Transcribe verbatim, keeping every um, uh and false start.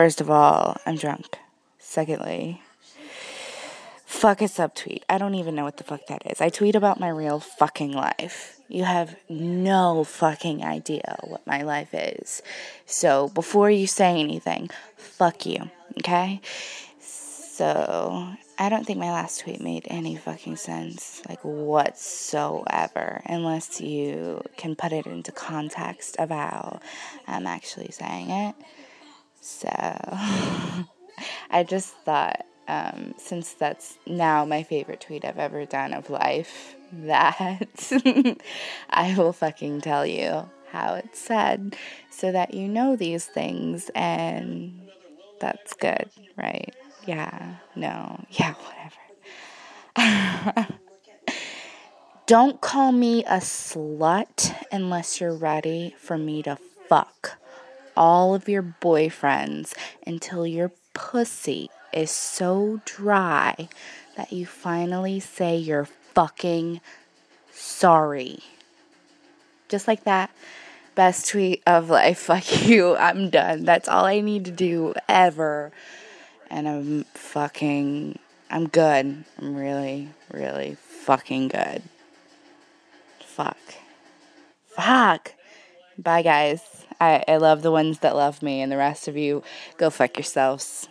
First of all, I'm drunk. Secondly, fuck a subtweet. I don't even know what the fuck that is. I tweet about my real fucking life. You have no fucking idea what my life is. So before you say anything, fuck you, okay? So I don't think my last tweet made any fucking sense, like whatsoever, unless you can put it into context of how I'm actually saying it. So I just thought, um, since that's now my favorite tweet I've ever done of life, that I will fucking tell you how it's said so that you know these things, and that's good, right? Yeah, no, yeah, whatever. Don't call me a slut unless you're ready for me to fuck all of your boyfriends until your pussy is so dry that you finally say you're fucking sorry. Just like that. Best tweet of life. Fuck you. I'm done. That's all I need to do ever. And I'm fucking, I'm good. I'm really, really fucking good. Fuck. Fuck. Bye, guys. I, I love the ones that love me, and the rest of you, go fuck yourselves.